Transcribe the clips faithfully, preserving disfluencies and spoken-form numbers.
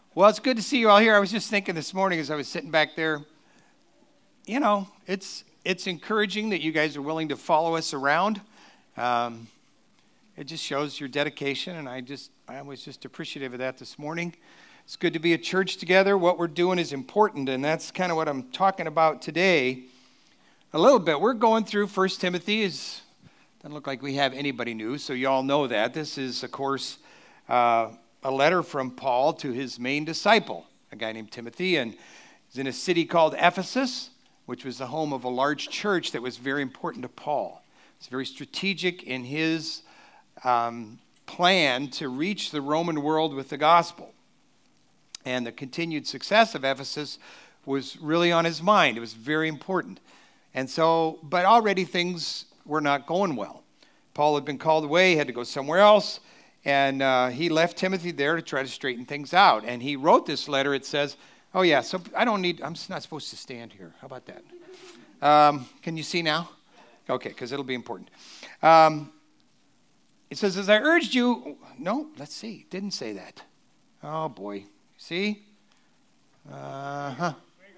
Well, it's good to see you all here. I was just thinking this morning as I was sitting back there, you know, it's it's encouraging that you guys are willing to follow us around. Um, it just shows your dedication, and I just I was just appreciative of that this morning. It's good to be a church together. What we're doing is important, and that's kind of what I'm talking about today a little bit. We're going through First Timothy. It doesn't look like we have anybody new, so you all know that. This is, of course, uh, a letter from Paul to his main disciple, a guy named Timothy, and he's in a city called Ephesus, which was the home of a large church that was very important to Paul. It's very strategic in his um, plan to reach the Roman world with the gospel. And the continued success of Ephesus was really on his mind. It was very important. And so, but already things were not going well. Paul had been called away, had to go somewhere else. And uh, he left Timothy there to try to straighten things out. And he wrote this letter. It says, oh, yeah, so I don't need, I'm not supposed to stand here. How about that? Um, can you see now? Okay, because it'll be important. Um, it says, as I urged you, no, let's see, didn't say that. Oh, boy. See? Uh-huh.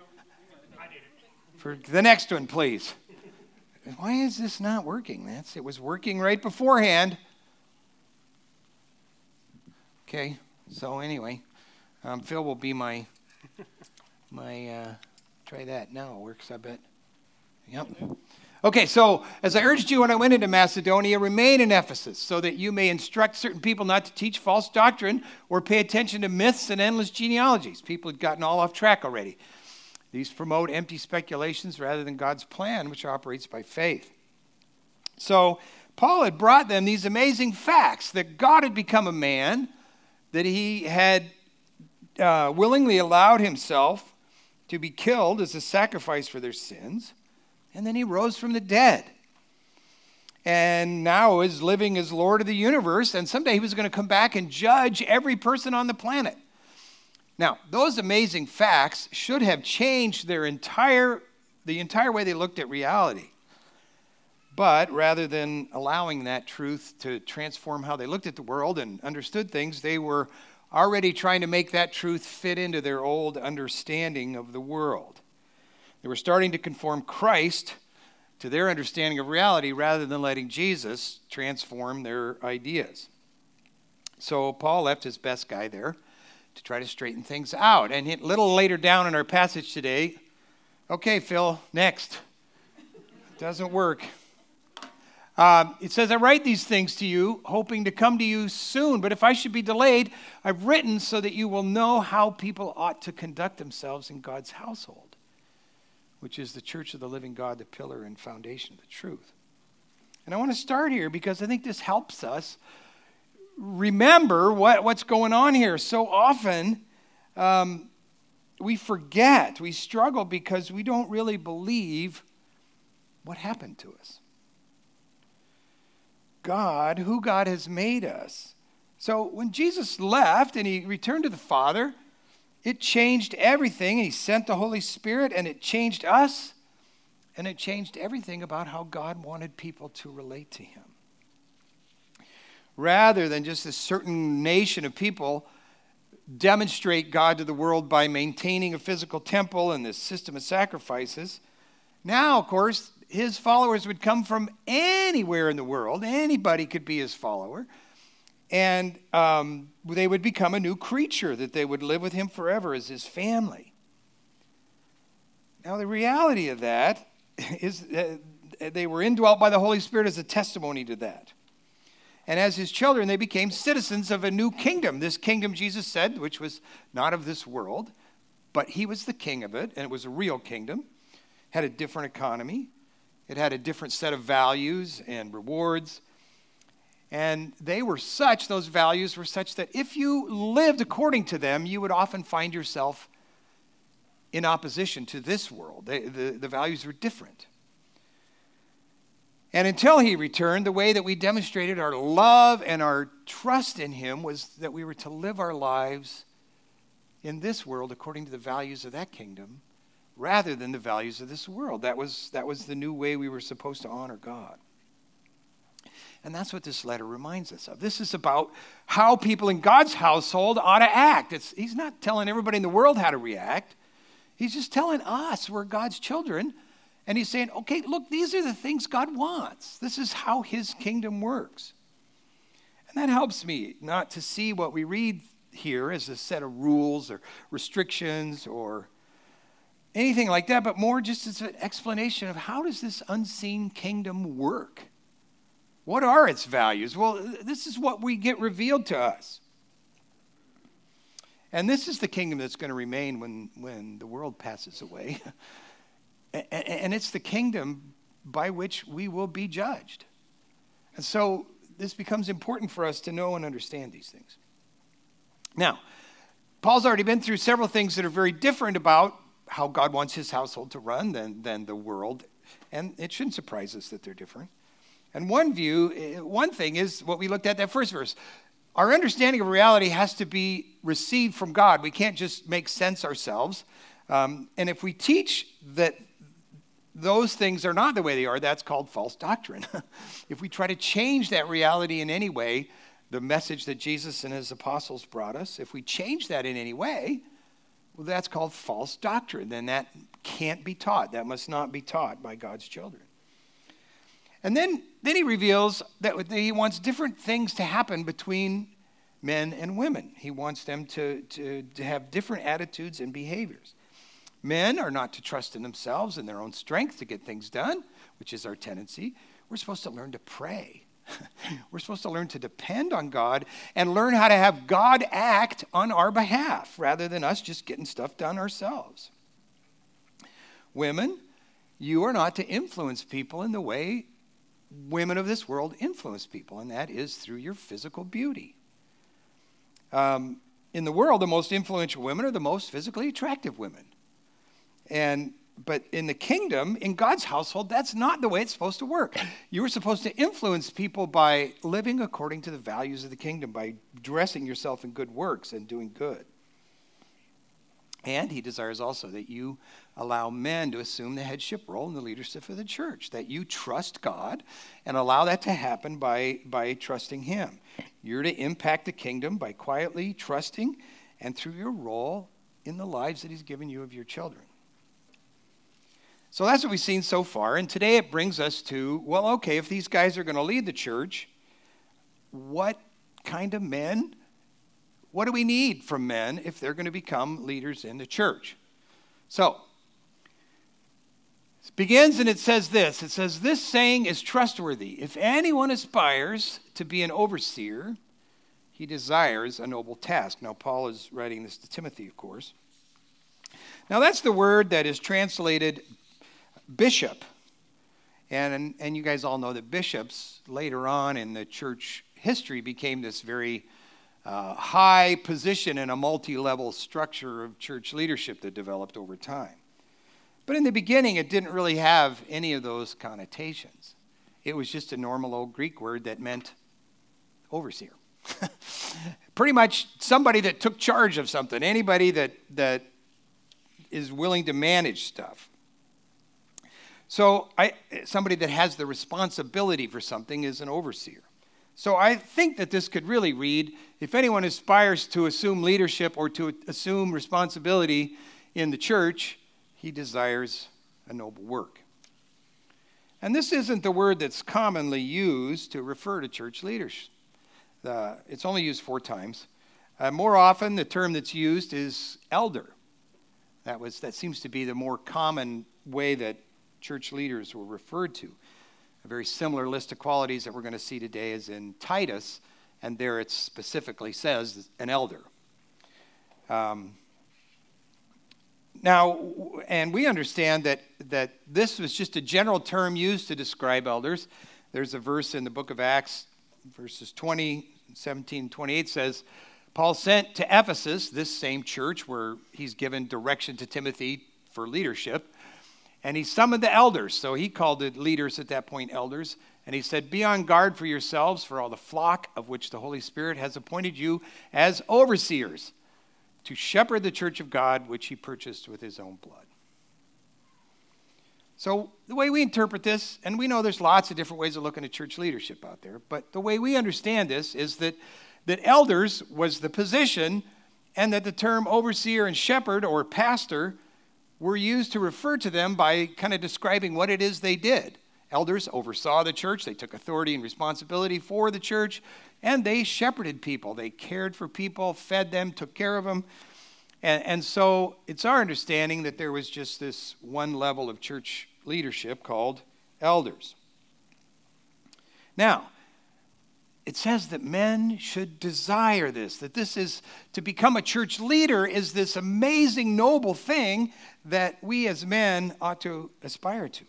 For the next one, please. Why is this not working? That's, it was working right beforehand. Okay, so anyway, um, Phil will be my, my uh, try that now. It works, I bet. Yep. Okay, so as I urged you when I went into Macedonia, remain in Ephesus so that you may instruct certain people not to teach false doctrine or pay attention to myths and endless genealogies. People had gotten all off track already. These promote empty speculations rather than God's plan, which operates by faith. So Paul had brought them these amazing facts that God had become a man, that he had uh, willingly allowed himself to be killed as a sacrifice for their sins, and then he rose from the dead. And now is living as Lord of the universe, and someday he was going to come back and judge every person on the planet. Now, those amazing facts should have changed their entire, the entire way they looked at reality. But rather than allowing that truth to transform how they looked at the world and understood things, they were already trying to make that truth fit into their old understanding of the world. They were starting to conform Christ to their understanding of reality rather than letting Jesus transform their ideas. So Paul left his best guy there to try to straighten things out. And a little later down in our passage today, okay, Phil, next. Doesn't work. Um, it says, I write these things to you, hoping to come to you soon. But if I should be delayed, I've written so that you will know how people ought to conduct themselves in God's household, which is the church of the living God, the pillar and foundation of the truth. And I want to start here because I think this helps us remember what, what's going on here. So often um, we forget, we struggle because we don't really believe what happened to us. God, who God has made us. So when Jesus left and he returned to the Father, it changed everything. He sent the Holy Spirit and it changed us, and it changed everything about how God wanted people to relate to him. Rather than just a certain nation of people demonstrate God to the world by maintaining a physical temple and this system of sacrifices, now, of course, his followers would come from anywhere in the world. Anybody could be his follower. And um, they would become a new creature, that they would live with him forever as his family. Now, the reality of that is that they were indwelt by the Holy Spirit as a testimony to that. And as his children, they became citizens of a new kingdom. This kingdom, Jesus said, which was not of this world, but he was the king of it, and it was a real kingdom, had a different economy. It had a different set of values and rewards. And they were such, those values were such that if you lived according to them, you would often find yourself in opposition to this world. They, the, the values were different. And until he returned, the way that we demonstrated our love and our trust in him was that we were to live our lives in this world according to the values of that kingdom, rather than the values of this world. That was, that was the new way we were supposed to honor God. And that's what this letter reminds us of. This is about how people in God's household ought to act. It's, he's not telling everybody in the world how to react. He's just telling us we're God's children. And he's saying, okay, look, these are the things God wants. This is how his kingdom works. And that helps me not to see what we read here as a set of rules or restrictions or anything like that, but more just as an explanation of how does this unseen kingdom work? What are its values? Well, this is what we get revealed to us. And this is the kingdom that's going to remain when, when the world passes away. And it's the kingdom by which we will be judged. And so this becomes important for us to know and understand these things. Now, Paul's already been through several things that are very different about how God wants his household to run than, than the world. And it shouldn't surprise us that they're different. And one view, one thing is what we looked at that first verse. Our understanding of reality has to be received from God. We can't just make sense ourselves. Um, and if we teach that those things are not the way they are, that's called false doctrine. If we try to change that reality in any way, the message that Jesus and his apostles brought us, if we change that in any way, well, that's called false doctrine. Then that can't be taught. That must not be taught by God's children. And then, then he reveals that he wants different things to happen between men and women. He wants them to, to, to have different attitudes and behaviors. Men are not to trust in themselves and their own strength to get things done, which is our tendency. We're supposed to learn to pray. We're supposed to learn to depend on God and learn how to have God act on our behalf rather than us just getting stuff done ourselves. Women, you are not to influence people in the way women of this world influence people, and that is through your physical beauty. Um, in the world, the most influential women are the most physically attractive women. And but in the kingdom, in God's household, that's not the way it's supposed to work. You were supposed to influence people by living according to the values of the kingdom, by dressing yourself in good works and doing good. And he desires also that you allow men to assume the headship role in the leadership of the church, that you trust God and allow that to happen by, by trusting him. You're to impact the kingdom by quietly trusting and through your role in the lives that he's given you of your children. So that's what we've seen so far. And today it brings us to, well, okay, if these guys are going to lead the church, what kind of men, what do we need from men if they're going to become leaders in the church? So, it begins and it says this. It says, this saying is trustworthy. If anyone aspires to be an overseer, he desires a noble task. Now, Paul is writing this to Timothy, of course. Now, that's the word that is translated bishop. And, and you guys all know that bishops later on in the church history became this very uh, high position in a multi-level structure of church leadership that developed over time. But in the beginning, it didn't really have any of those connotations. It was just a normal old Greek word that meant overseer. Pretty much somebody that took charge of something, anybody that, that is willing to manage stuff. So I, somebody that has the responsibility for something is an overseer. So I think that this could really read, if anyone aspires to assume leadership or to assume responsibility in the church, he desires a noble work. And this isn't the word that's commonly used to refer to church leaders. Uh, it's only used four times. Uh, more often, the term that's used is elder. That was that seems to be the more common way that church leaders were referred to. A very similar list of qualities that we're going to see today is in Titus, and there it specifically says an elder. Um, now, and we understand that, that this was just a general term used to describe elders. There's a verse in the book of Acts, verses twenty, seventeen, twenty-eight says, Paul sent to Ephesus, this same church where he's given direction to Timothy for leadership, and he summoned the elders. So he called the leaders at that point elders. And he said, be on guard for yourselves, for all the flock of which the Holy Spirit has appointed you as overseers to shepherd the church of God, which he purchased with his own blood. So the way we interpret this, and we know there's lots of different ways of looking at church leadership out there, but the way we understand this is that, that elders was the position, and that the term overseer and shepherd or pastor were used to refer to them by kind of describing what it is they did. Elders oversaw the church. They took authority and responsibility for the church, and they shepherded people. They cared for people, fed them, took care of them. And, and so it's our understanding that there was just this one level of church leadership called elders. Now, it says that men should desire this, that this is, to become a church leader is this amazing, noble thing that we as men ought to aspire to.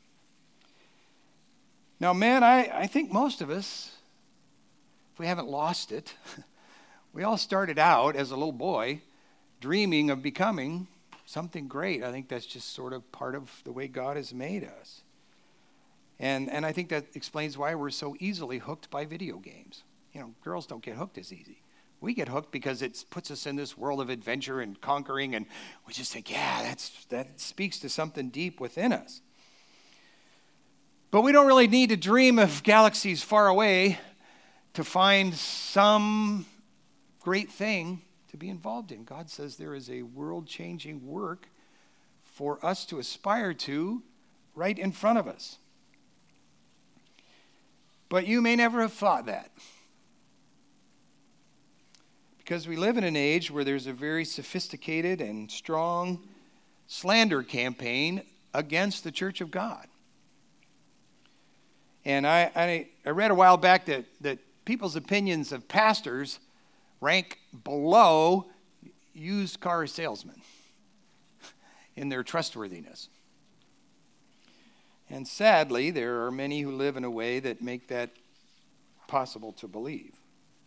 Now, men, I, I think most of us, if we haven't lost it, we all started out as a little boy dreaming of becoming something great. I think that's just sort of part of the way God has made us. And and I think that explains why we're so easily hooked by video games. You know, girls don't get hooked as easy. We get hooked because it puts us in this world of adventure and conquering, and we just think, yeah, that's that speaks to something deep within us. But we don't really need to dream of galaxies far away to find some great thing to be involved in. God says there is a world-changing work for us to aspire to right in front of us. But you may never have thought that. Because we live in an age where there's a very sophisticated and strong slander campaign against the Church of God. And I, I, I read a while back that, that people's opinions of pastors rank below used car salesmen in their trustworthiness. And sadly, there are many who live in a way that make that possible to believe.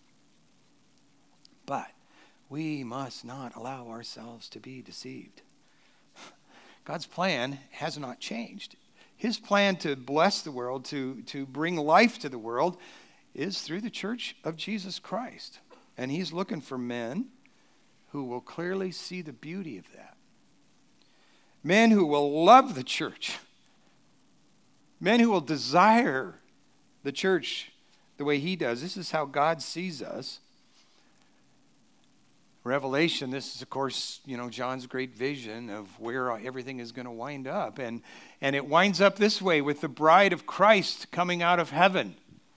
But we must not allow ourselves to be deceived. God's plan has not changed. His plan to bless the world, to, to bring life to the world, is through the church of Jesus Christ. And he's looking for men who will clearly see the beauty of that. Men who will love the church. Men who will desire the church the way he does. This is how God sees us. Revelation, this is, of course, you know, John's great vision of where everything is going to wind up. And, and it winds up this way with the bride of Christ coming out of heaven.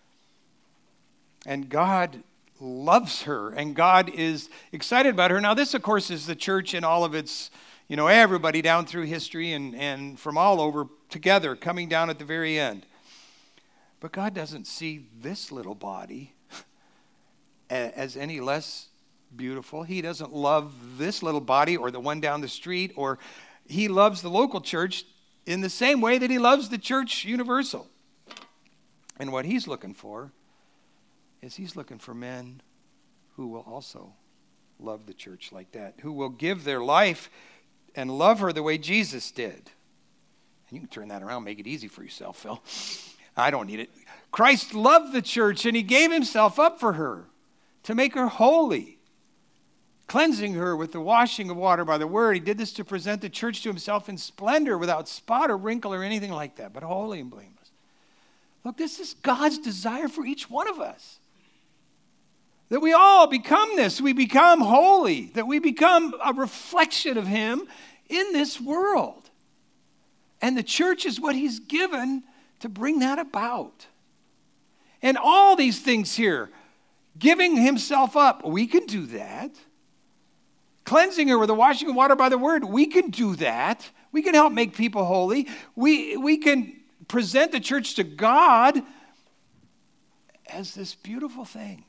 And God loves her, and God is excited about her. Now, this, of course, is the church in all of its, you know, everybody down through history and, and from all over together, coming down at the very end. But God doesn't see this little body as any less beautiful. He doesn't love this little body or the one down the street, or he loves the local church in the same way that he loves the church universal. And what he's looking for is he's looking for men who will also love the church like that, who will give their life and love her the way Jesus did. And you can turn that around, make it easy for yourself, Phil. I don't need it. Christ loved the church, and he gave himself up for her to make her holy, cleansing her with the washing of water by the word. He did this to present the church to himself in splendor, without spot or wrinkle or anything like that, but holy and blameless. Look, this is God's desire for each one of us. That we all become this. We become holy. That we become a reflection of him in this world. And the church is what he's given to bring that about. And all these things here, giving himself up, we can do that. Cleansing her with the washing of water by the word, we can do that. We can help make people holy. We, we can present the church to God as this beautiful thing.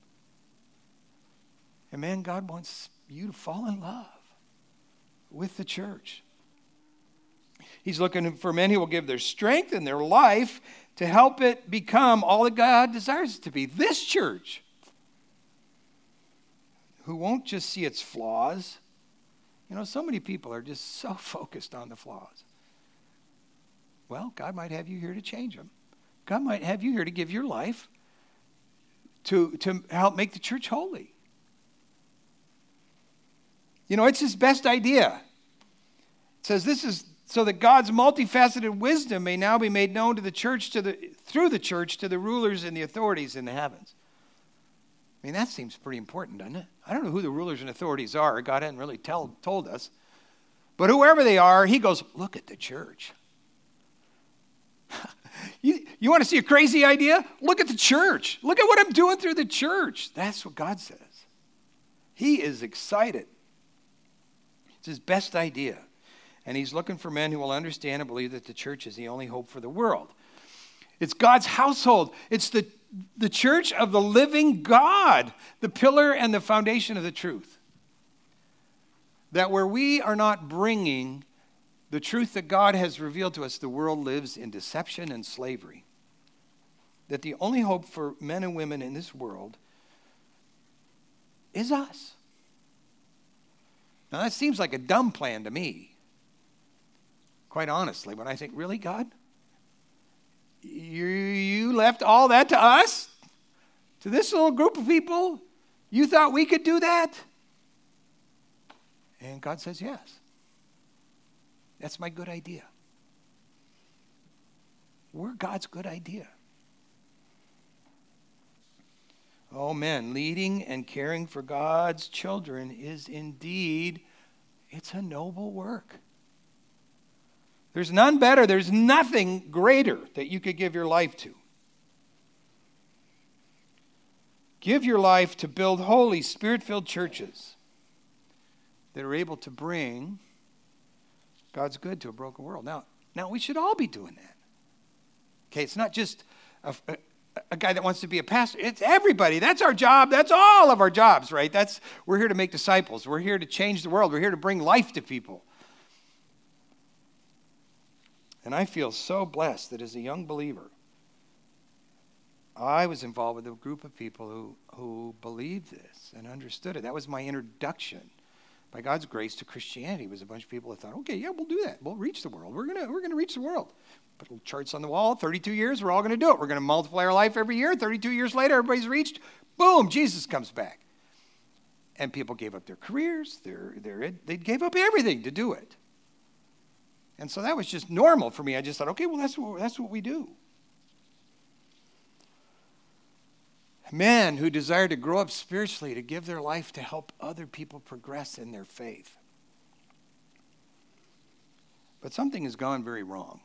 And man, God wants you to fall in love with the church. He's looking for men who will give their strength and their life to help it become all that God desires it to be. This church, who won't just see its flaws. You know, so many people are just so focused on the flaws. Well, God might have you here to change them. God might have you here to give your life to, to help make the church holy. You know, it's his best idea. It says this is so that God's multifaceted wisdom may now be made known to the church, to the through the church, to the rulers and the authorities in the heavens. I mean, that seems pretty important, doesn't it? I don't know who the rulers and authorities are. God hadn't really tell, told us. But whoever they are, he goes, look at the church. you, you want to see a crazy idea? Look at the church. Look at what I'm doing through the church. That's what God says. He is excited. It's his best idea. And he's looking for men who will understand and believe that the church is the only hope for the world. It's God's household. It's the, the church of the living God, the pillar and the foundation of the truth. That where we are not bringing the truth that God has revealed to us, the world lives in deception and slavery. That the only hope for men and women in this world is us. Now that seems like a dumb plan to me. Quite honestly, when I think, really, God? You, you left all that to us? To this little group of people? You thought we could do that? And God says, yes. That's my good idea. We're God's good idea. Oh, men, leading and caring for God's children is indeed, it's a noble work. There's none better. There's nothing greater that you could give your life to. Give your life to build holy, spirit-filled churches that are able to bring God's good to a broken world. Now, now we should all be doing that. Okay, it's not just a, a, a guy that wants to be a pastor. It's everybody. That's our job. That's all of our jobs, right? That's we're here to make disciples. We're here to change the world. We're here to bring life to people. And I feel so blessed that as a young believer, I was involved with a group of people who, who believed this and understood it. That was my introduction, by God's grace, to Christianity. It was a bunch of people that thought, okay, yeah, we'll do that. We'll reach the world. We're gonna we're gonna reach the world. Put little charts on the wall, thirty-two years, we're all gonna do it. We're gonna multiply our life every year. thirty-two years later, everybody's reached. Boom, Jesus comes back. And people gave up their careers, their, their, they gave up everything to do it. And so that was just normal for me. I just thought, okay, well, that's what, that's what we do. Men who desire to grow up spiritually, to give their life to help other people progress in their faith. But something has gone very wrong.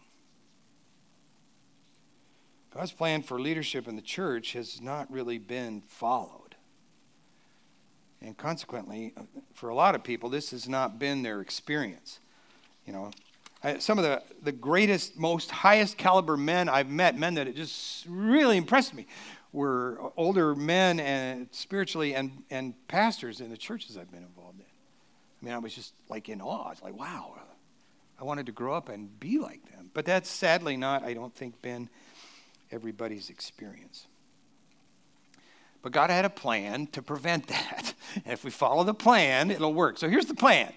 God's plan for leadership in the church has not really been followed. And consequently, for a lot of people, this has not been their experience. You know, I, some of the, the greatest, most highest caliber men I've met, men that it just really impressed me, were older men and spiritually and, and pastors in the churches I've been involved in. I mean, I was just like in awe. I was like, wow, I wanted to grow up and be like them. But that's sadly not, I don't think, been everybody's experience. But God had a plan to prevent that. And if we follow the plan, it'll work. So here's the plan.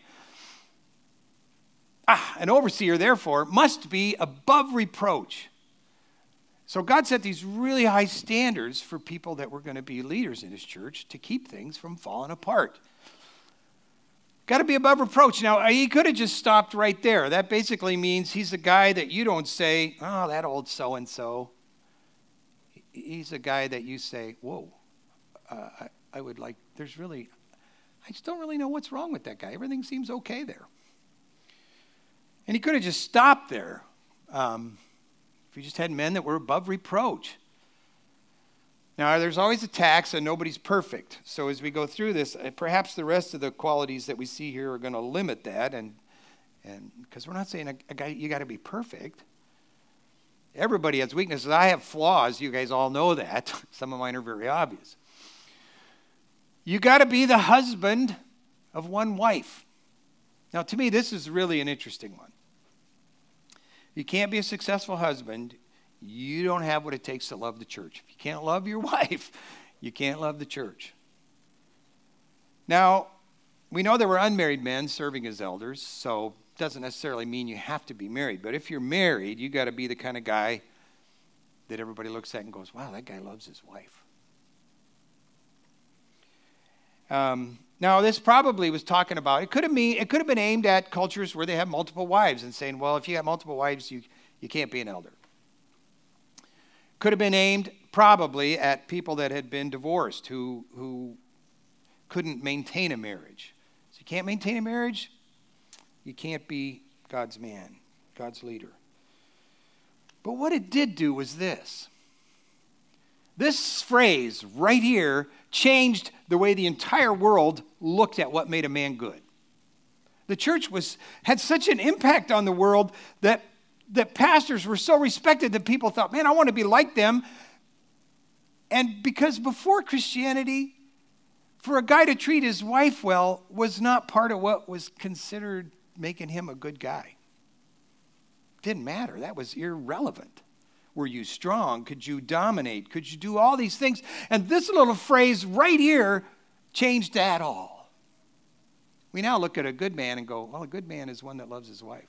Ah, an overseer, therefore, must be above reproach. So God set these really high standards for people that were going to be leaders in his church to keep things from falling apart. Got to be above reproach. Now, he could have just stopped right there. That basically means he's a guy that you don't say, oh, that old so-and-so. He's a guy that you say, whoa, uh, I, I would like, there's really, I just don't really know what's wrong with that guy. Everything seems okay there. And he could have just stopped there. Um, if he just had men that were above reproach. Now, there's always attacks and nobody's perfect. So as we go through this, perhaps the rest of the qualities that we see here are going to limit that. And and because we're not saying a, a guy, you got to be perfect. Everybody has weaknesses. I have flaws. You guys all know that. Some of mine are very obvious. You got to be the husband of one wife. Now, to me, this is really an interesting one. You can't be a successful husband. You don't have what it takes to love the church. If you can't love your wife, you can't love the church. Now, we know there were unmarried men serving as elders, so it doesn't necessarily mean you have to be married. But if you're married, you got to be the kind of guy that everybody looks at and goes, wow, that guy loves his wife. Um, now, this probably was talking about, it could have mean, it could have been aimed at cultures where they have multiple wives and saying, well, if you have multiple wives, you, you can't be an elder. Could have been aimed probably at people that had been divorced who, who couldn't maintain a marriage. So you can't maintain a marriage, you can't be God's man, God's leader. But what it did do was this. This phrase right here changed the way the entire world looked at what made a man good. The church was had such an impact on the world that, that pastors were so respected that people thought, man, I want to be like them. And because before Christianity, for a guy to treat his wife well was not part of what was considered making him a good guy. Didn't matter. That was irrelevant. Were you strong? Could you dominate? Could you do all these things? And this little phrase right here changed that all. We now look at a good man and go, well, a good man is one that loves his wife.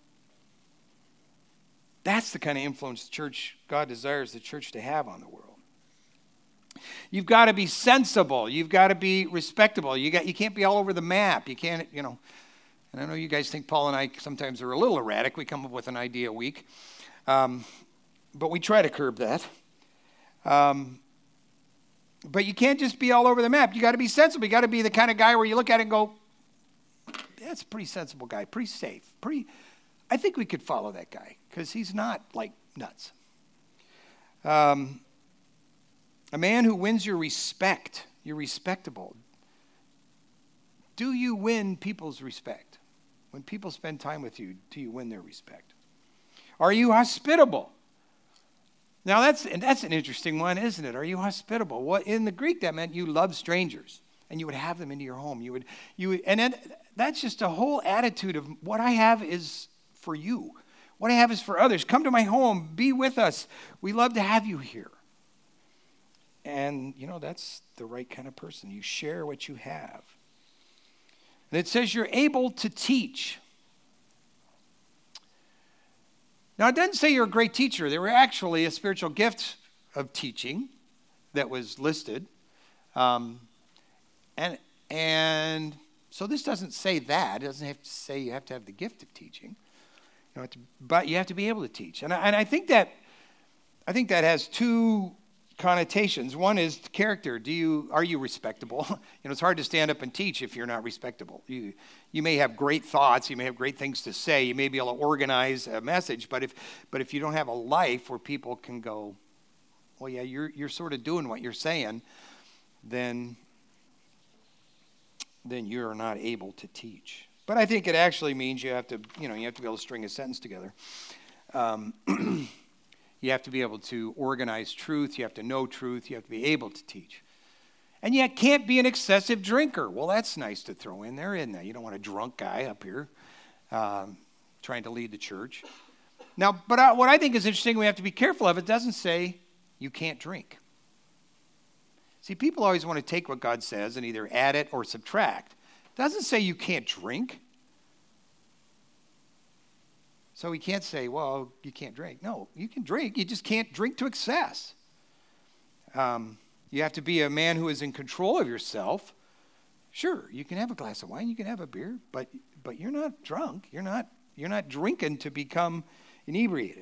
That's the kind of influence the church, God desires the church to have on the world. You've got to be sensible. You've got to be respectable. You got, you can't be all over the map. You can't, you know, and I know you guys think Paul and I sometimes are a little erratic. We come up with an idea a week. Um, But we try to curb that. Um, but you can't just be all over the map. You got to be sensible. You got to be the kind of guy where you look at it and go, that's a pretty sensible guy, pretty safe. Pretty. I think we could follow that guy because he's not like nuts. Um, a man who wins your respect. You're respectable. Do you win people's respect? When people spend time with you, do you win their respect? Are you hospitable? Now, that's and that's an interesting one, isn't it? Are you hospitable? What in the Greek, that meant you love strangers, and you would have them into your home. You would, you would, and then that's just a whole attitude of what I have is for you. What I have is for others. Come to my home. Be with us. We love to have you here. And, you know, that's the right kind of person. You share what you have. And it says you're able to teach. Now, it doesn't say you're a great teacher. There were actually a spiritual gift of teaching that was listed. Um, and, and so this doesn't say that. It doesn't have to say you have to have the gift of teaching. You know, to, but you have to be able to teach. And I, and I think that I think that has two connotations. One is character. Do you are you respectable? You know, it's hard to stand up and teach if you're not respectable. You you may have great thoughts, you may have great things to say, you may be able to organize a message, but if but if you don't have a life where people can go, well, yeah, you're you're sort of doing what you're saying, then then you're not able to teach. But I think it actually means you have to, you know, you have to be able to string a sentence together. Um, You have to be able to organize truth. You have to know truth. You have to be able to teach. And yet can't be an excessive drinker. Well, that's nice to throw in there, isn't it? You don't want a drunk guy up here um, trying to lead the church. Now, but I, what I think is interesting, we have to be careful of, it doesn't say you can't drink. See, people always want to take what God says and either add it or subtract. It doesn't say you can't drink. So we can't say, well, you can't drink. No, you can drink. You just can't drink to excess. Um, you have to be a man who is in control of yourself. Sure, you can have a glass of wine, you can have a beer, but but you're not drunk. You're not you're not drinking to become inebriated.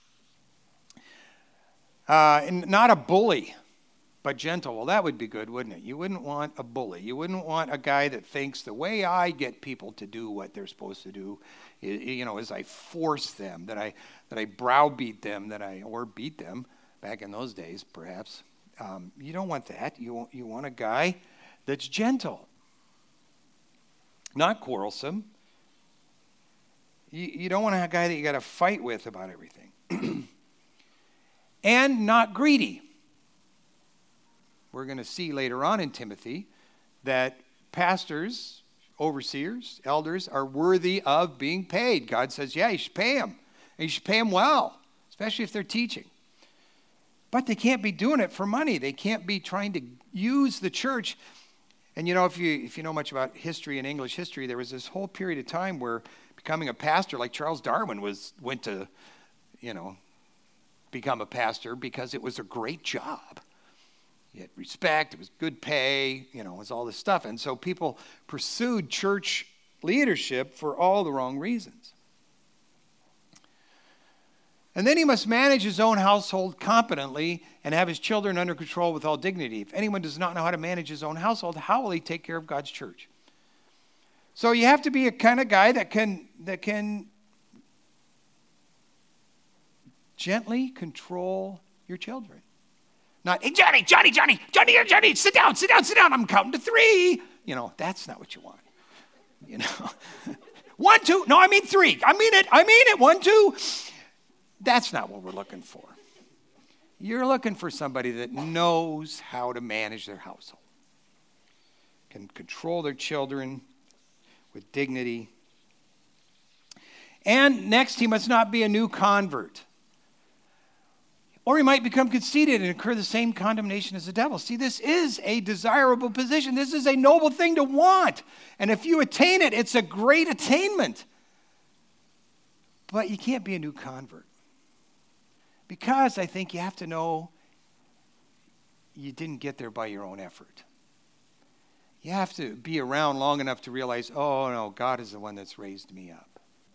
Uh, and not a bully, but gentle. Well, that would be good, wouldn't it? You wouldn't want a bully. You wouldn't want a guy that thinks the way I get people to do what they're supposed to do, you know, is I force them, that I that I browbeat them, that I or beat them. Back in those days, perhaps. Um, you don't want that. You want, you want a guy that's gentle, not quarrelsome. You, you don't want a guy that you got to fight with about everything, and not greedy. We're going to see later on in Timothy that pastors, overseers, elders are worthy of being paid. God says, yeah, you should pay them. And you should pay them well, especially if they're teaching. But they can't be doing it for money. They can't be trying to use the church. And you know, if you if you know much about history and English history, there was this whole period of time where becoming a pastor, like Charles Darwin was went to, you know, become a pastor because it was a great job. You had respect, it was good pay, you know, it was all this stuff. And so people pursued church leadership for all the wrong reasons. And then he must manage his own household competently and have his children under control with all dignity. If anyone does not know how to manage his own household, how will he take care of God's church? So you have to be a kind of guy that can that can gently control your children. Not, hey, Johnny, Johnny, Johnny, Johnny, Johnny, sit down, sit down, sit down. I'm counting to three. You know, that's not what you want. You know, one, two. No, I mean three. I mean it. I mean it. One, two. That's not what we're looking for. You're looking for somebody that knows how to manage their household, can control their children with dignity. And next, he must not be a new convert. Or he might become conceited and incur the same condemnation as the devil. See, this is a desirable position. This is a noble thing to want. And if you attain it, it's a great attainment. But you can't be a new convert. Because I think you have to know you didn't get there by your own effort. You have to be around long enough to realize, oh, no, God is the one that's raised me up.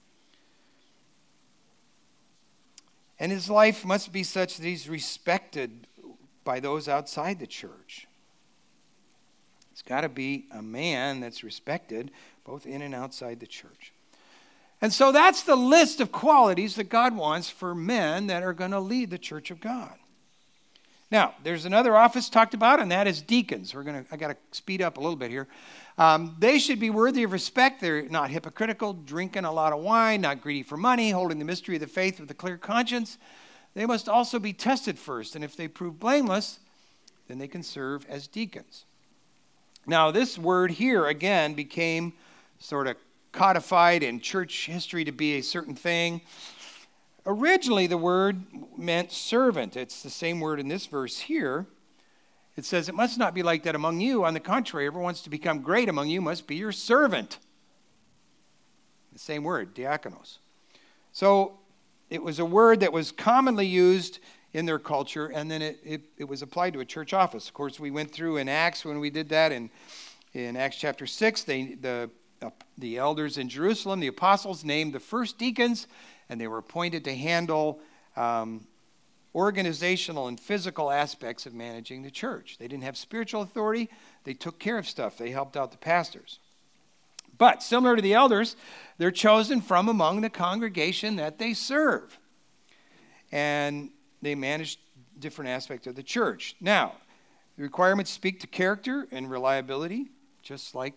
And his life must be such that he's respected by those outside the church. He's got to be a man that's respected both in and outside the church. And so that's the list of qualities that God wants for men that are going to lead the church of God. Now, there's another office talked about, and that is deacons. We're going to, I got to speed up a little bit here. Um, they should be worthy of respect. They're not hypocritical, drinking a lot of wine, not greedy for money, holding the mystery of the faith with a clear conscience. They must also be tested first, and if they prove blameless, then they can serve as deacons. Now, this word here, again, became sort of codified in church history to be a certain thing. Originally, the word meant servant. It's the same word in this verse here. It says, it must not be like that among you. On the contrary, whoever wants to become great among you must be your servant. The same word, diakonos. So it was a word that was commonly used in their culture, and then it, it, it was applied to a church office. Of course, we went through in Acts when we did that. In, in Acts chapter six, they, the, uh, the elders in Jerusalem, the apostles, named the first deacons, and they were appointed to handle um, organizational and physical aspects of managing the church. They didn't have spiritual authority. They took care of stuff. They helped out the pastors. But similar to the elders, they're chosen from among the congregation that they serve. And they manage different aspects of the church. Now, the requirements speak to character and reliability, just like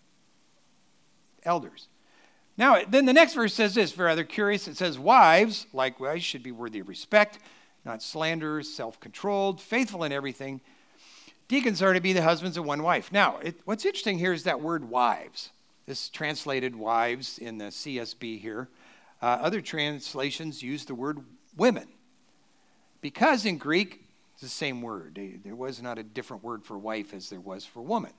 elders. Now, then the next verse says this, rather curious. It says, wives, likewise, should be worthy of respect, not slanderers, self-controlled, faithful in everything. Deacons are to be the husbands of one wife. Now, it, what's interesting here is that word wives. This translated wives in the C S B here. Uh, other translations use the word women. Because in Greek, it's the same word. There was not a different word for wife as there was for woman.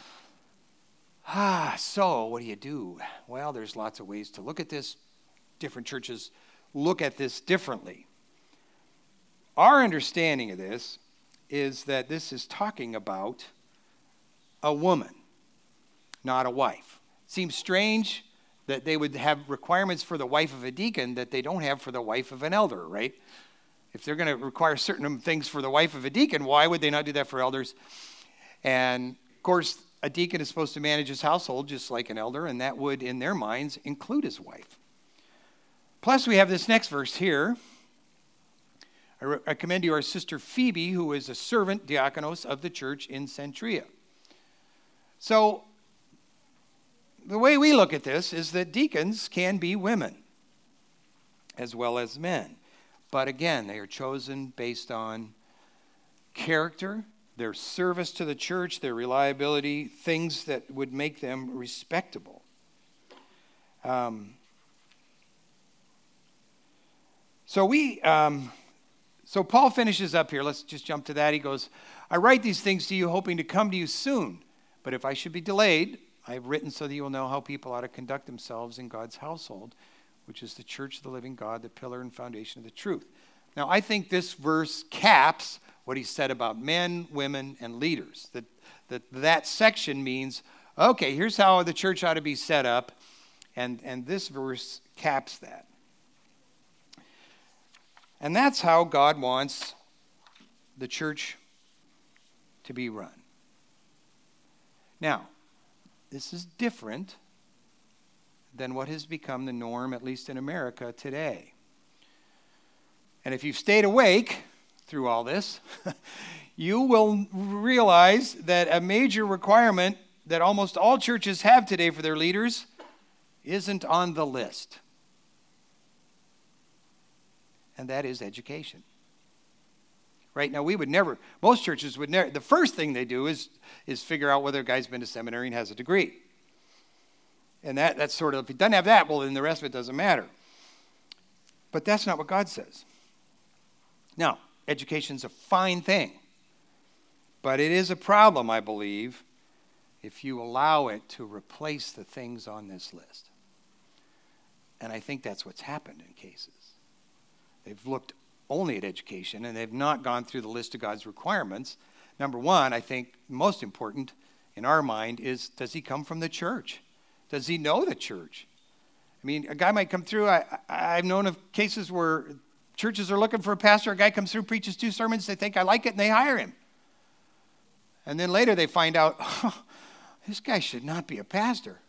Ah, so what do you do? Well, there's lots of ways to look at this. Different churches look at this differently. Our understanding of this is that this is talking about a woman, not a wife. Seems strange that they would have requirements for the wife of a deacon that they don't have for the wife of an elder, right? If they're going to require certain things for the wife of a deacon, why would they not do that for elders? And, of course, a deacon is supposed to manage his household just like an elder, and that would, in their minds, include his wife. Plus, we have this next verse here. I, re- I commend you our sister Phoebe, who is a servant, diakonos, of the church in Centuria. So, the way we look at this is that deacons can be women as well as men. But again, they are chosen based on character, their service to the church, their reliability, things that would make them respectable. Um, so we, um, so Paul finishes up here. Let's just jump to that. He goes, I write these things to you, hoping to come to you soon. But if I should be delayed, I have written so that you will know how people ought to conduct themselves in God's household, which is the church of the living God, the pillar and foundation of the truth. Now, I think this verse caps what he said about men, women, and leaders. That, that, that section means, okay, here's how the church ought to be set up, and, and this verse caps that. And that's how God wants the church to be run. Now, this is different than what has become the norm, at least in America today. And if you've stayed awake through all this, you will realize that a major requirement that almost all churches have today for their leaders isn't on the list. And that is education. Right now, we would never, most churches would never, the first thing they do is, is figure out whether a guy's been to seminary and has a degree. And that, that's sort of, if he doesn't have that, well, then the rest of it doesn't matter. But that's not what God says. Now, education's a fine thing. But it is a problem, I believe, if you allow it to replace the things on this list. And I think that's what's happened in cases. They've looked only at education, and they've not gone through the list of God's requirements. Number one, I think most important in our mind is, does he come from the church? Does he know the church? I mean, a guy might come through. I, I, I've known of cases where churches are looking for a pastor. A guy comes through, preaches two sermons. They think, I like it, and they hire him. And then later they find out, oh, this guy should not be a pastor.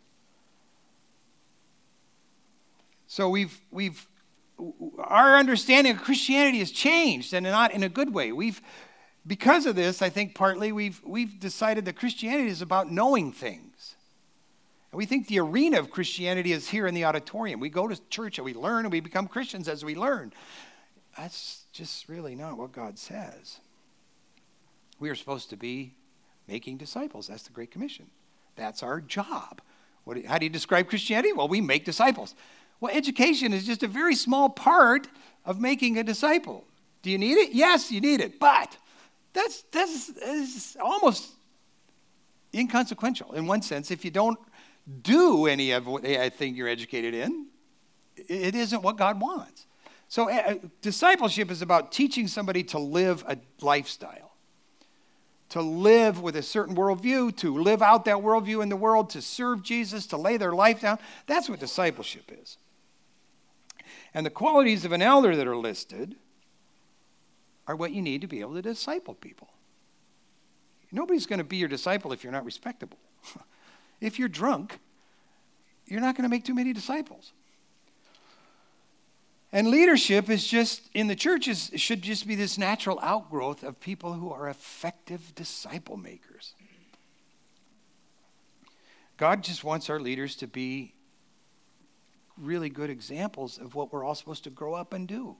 So we've we've our understanding of Christianity has changed, and not in a good way. We've, because of this, I think partly we've we've decided that Christianity is about knowing things. And we think the arena of Christianity is here in the auditorium. We go to church and we learn and we become Christians as we learn. That's just really not what God says. We are supposed to be making disciples. That's the Great Commission. That's our job. What do you, how do you describe Christianity? Well, we make disciples. Well, education is just a very small part of making a disciple. Do you need it? Yes, you need it. But that's, that's, that's almost inconsequential in one sense. If you don't do any of what I think you're educated in, it isn't what God wants. So uh, discipleship is about teaching somebody to live a lifestyle, to live with a certain worldview, to live out that worldview in the world, to serve Jesus, to lay their life down. That's what discipleship is. And the qualities of an elder that are listed are what you need to be able to disciple people. Nobody's going to be your disciple if you're not respectable. If you're drunk, you're not going to make too many disciples. And leadership is just, in the churches, should just be this natural outgrowth of people who are effective disciple makers. God just wants our leaders to be really good examples of what we're all supposed to grow up and do.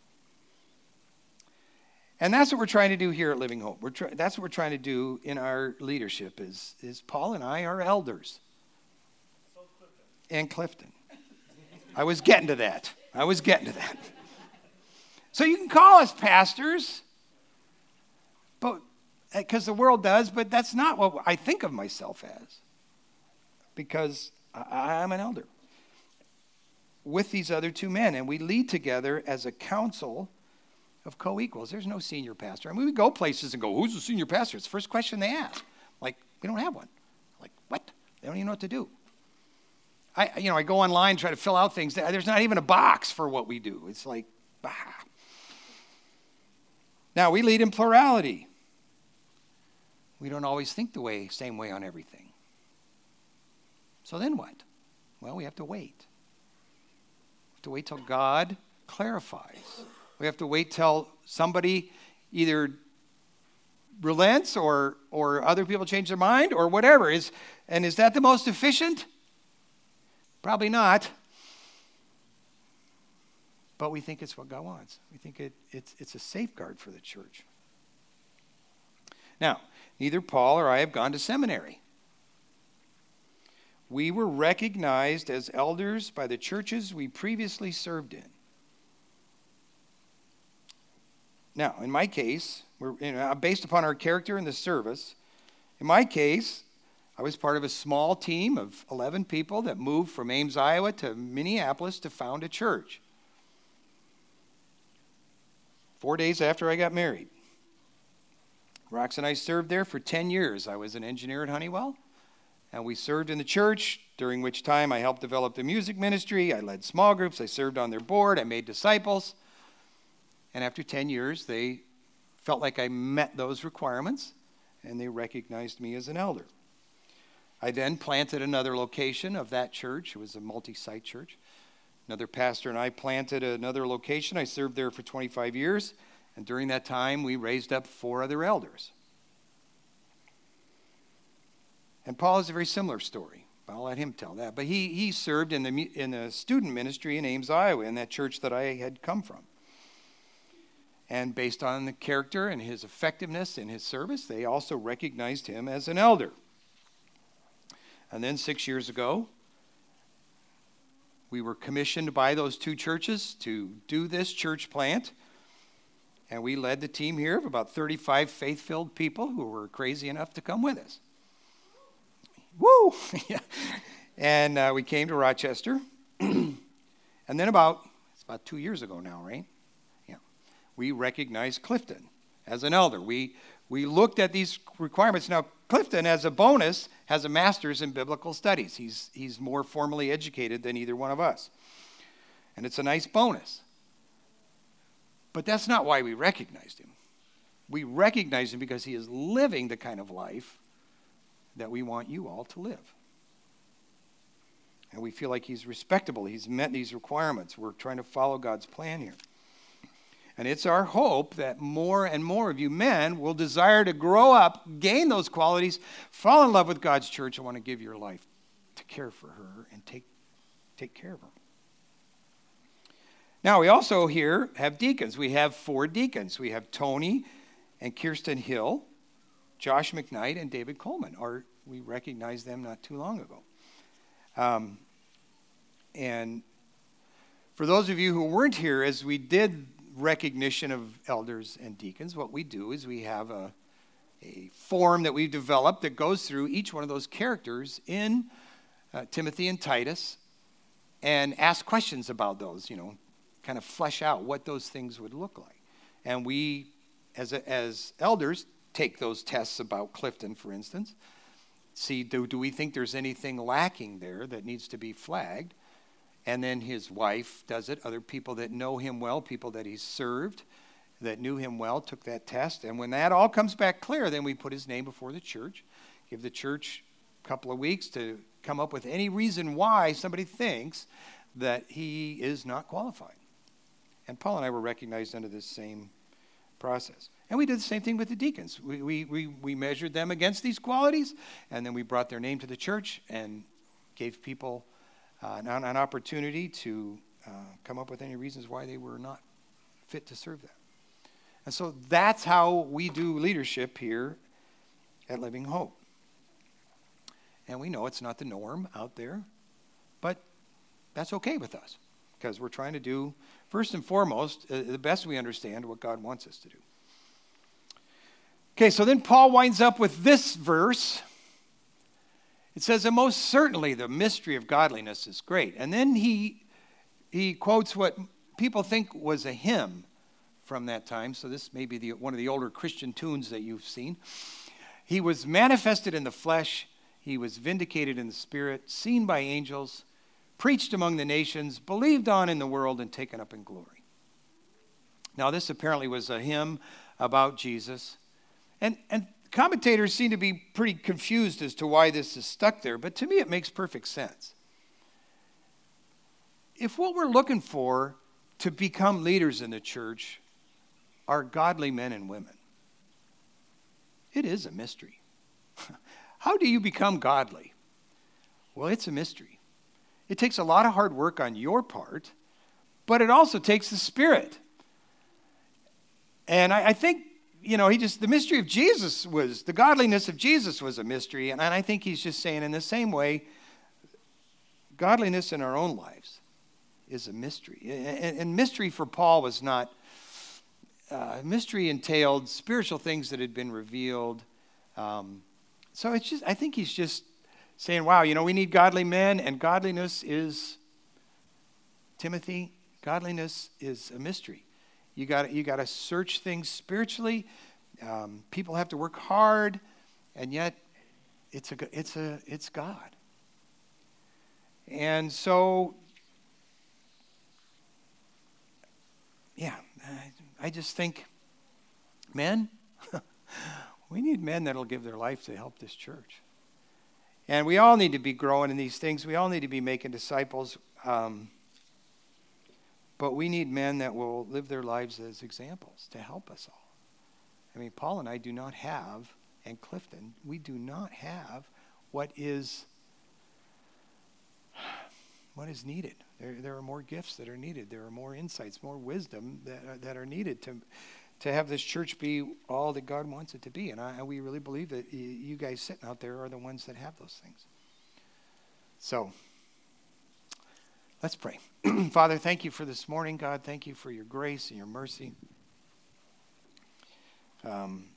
And that's what we're trying to do here at Living Hope. We're try- that's what we're trying to do in our leadership is, is Paul and I are elders. So Clifton. And Clifton. I was getting to that. I was getting to that. So you can call us pastors, but because the world does, but that's not what I think of myself as, because I, I'm an elder with these other two men, and we lead together as a council of co-equals. There's no senior pastor. I mean, we go places and go, who's the senior pastor? It's the first question they ask. Like, we don't have one. Like, what? They don't even know what to do. I, you know, I go online, try to fill out things. There's not even a box for what we do. It's like, bah. Now, we lead in plurality. We don't always think the way, same way on everything. So then what? Well, we have to wait. We have to wait till God clarifies. We have to wait till somebody either relents or or other people change their mind or whatever. Is and is that the most efficient? Probably not. But we think it's what God wants. We think it, it's, it's a safeguard for the church. Now, neither Paul or I have gone to seminary. We were recognized as elders by the churches we previously served in. Now, in my case, we're, you know, based upon our character in the service, in my case, I was part of a small team of eleven people that moved from Ames, Iowa to Minneapolis to found a church. Four days after I got married. Rox and I served there for ten years. I was an engineer at Honeywell, and we served in the church, during which time I helped develop the music ministry. I led small groups. I served on their board. I made disciples. And after ten years, they felt like I met those requirements, and they recognized me as an elder. I then planted another location of that church. It was a multi-site church. Another pastor and I planted another location. I served there for twenty-five years, and during that time, we raised up four other elders. And Paul has a very similar story. I'll let him tell that. But he he served in the in the student ministry in Ames, Iowa, in that church that I had come from. And based on the character and his effectiveness in his service, they also recognized him as an elder. And then six years ago, we were commissioned by those two churches to do this church plant. And we led the team here of about thirty-five faith-filled people who were crazy enough to come with us. Woo! And uh, we came to Rochester. And then about, it's about two years ago now, right? Yeah. We recognized Clifton as an elder. We we looked at these requirements. Now, Clifton, as a bonus, has a master's in biblical studies. He's he's more formally educated than either one of us. And it's a nice bonus. But that's not why we recognized him. We recognized him because he is living the kind of life that we want you all to live. And we feel like he's respectable. He's met these requirements. We're trying to follow God's plan here. And it's our hope that more and more of you men will desire to grow up, gain those qualities, fall in love with God's church, and want to give your life to care for her and take, take care of her. Now, we also here have deacons. We have four deacons. We have Tony and Kirsten Hill, Josh McKnight, and David Coleman. Or we recognized them not too long ago. Um, and for those of you who weren't here, as we did recognition of elders and deacons, what we do is we have a, a form that we've developed that goes through each one of those characters in uh, Timothy and Titus and ask questions about those, you know, kind of flesh out what those things would look like. And we, as a, as elders, take those tests about Clifton, for instance, see, do, do we think there's anything lacking there that needs to be flagged? And then his wife does it. Other people that know him well, people that he's served, that knew him well, took that test. And when that all comes back clear, then we put his name before the church, give the church a couple of weeks to come up with any reason why somebody thinks that he is not qualified. And Paul and I were recognized under this same process. And we did the same thing with the deacons. We, we, we, we measured them against these qualities, and then we brought their name to the church and gave people Uh, an, an opportunity to uh, come up with any reasons why they were not fit to serve that. And so that's how we do leadership here at Living Hope. And we know it's not the norm out there, but that's okay with us because we're trying to do, first and foremost, uh, the best we understand what God wants us to do. Okay, so then Paul winds up with this verse. It says that most certainly the mystery of godliness is great. And then he he quotes what people think was a hymn from that time. So this may be the, one of the older Christian tunes that you've seen. He was manifested in the flesh. He was vindicated in the spirit, seen by angels, preached among the nations, believed on in the world, and taken up in glory. Now this apparently was a hymn about Jesus. And and commentators seem to be pretty confused as to why this is stuck there, but to me it makes perfect sense. If what we're looking for to become leaders in the church are godly men and women, it is a mystery. How do you become godly? Well, it's a mystery. It takes a lot of hard work on your part, but it also takes the Spirit. And I, I think You know, he just, the mystery of Jesus was, the godliness of Jesus was a mystery. And, and I think he's just saying in the same way, godliness in our own lives is a mystery. And, and mystery for Paul was not, uh, mystery entailed spiritual things that had been revealed. Um, so it's just, I think he's just saying, wow, you know, we need godly men, and godliness is, Timothy, godliness is a mystery. You got you got to search things spiritually. Um, people have to work hard, and yet it's a it's a it's God. And so, yeah, I, I just think, men, we need men that'll give their life to help this church. And we all need to be growing in these things. We all need to be making disciples. Um, but we need men that will live their lives as examples to help us all. I mean, Paul and I do not have, and Clifton, we do not have what is what is needed. There, there are more gifts that are needed. There are more insights, more wisdom that are, that are needed to to have this church be all that God wants it to be. And I, we really believe that you guys sitting out there are the ones that have those things. So, let's pray. Father, thank you for this morning, God. Thank you for your grace and your mercy. Um,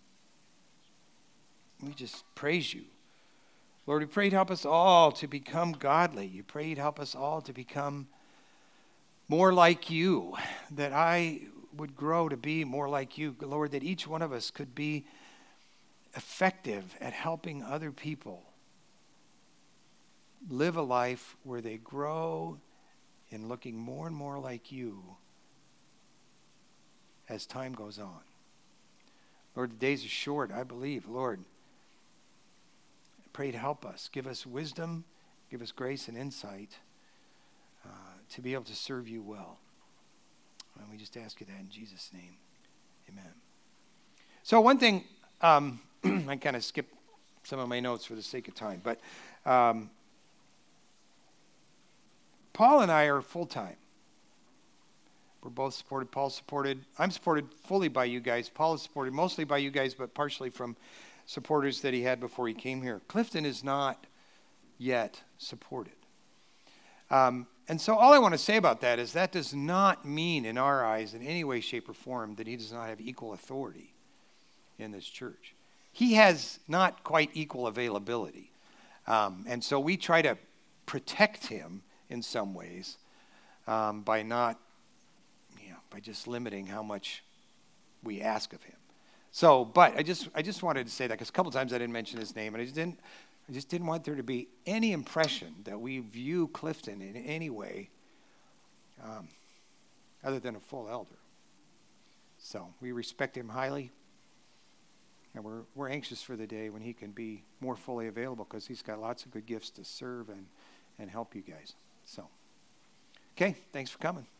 we just praise you. Lord, we pray you'd help us all to become godly. You pray you'd help us all to become more like you, that I would grow to be more like you. Lord, that each one of us could be effective at helping other people live a life where they grow in looking more and more like you as time goes on. Lord, the days are short, I believe. Lord, I pray to help us. Give us wisdom, give us grace and insight uh, to be able to serve you well. And we just ask you that in Jesus' name. Amen. So one thing, um, I kind of skipped some of my notes for the sake of time, but um, Paul and I are full-time. We're both supported. Paul's supported. I'm supported fully by you guys. Paul is supported mostly by you guys, but partially from supporters that he had before he came here. Clifton is not yet supported. Um, and so all I want to say about that is that does not mean in our eyes in any way, shape, or form that he does not have equal authority in this church. He has not quite equal availability. Um, and so we try to protect him in some ways um, by not, you know, by just limiting how much we ask of him. So, but I just I just wanted to say that because a couple times I didn't mention his name, and I just didn't I just didn't want there to be any impression that we view Clifton in any way um, other than a full elder. So we respect him highly, and we're we're anxious for the day when he can be more fully available because he's got lots of good gifts to serve and and help you guys. So, okay, thanks for coming.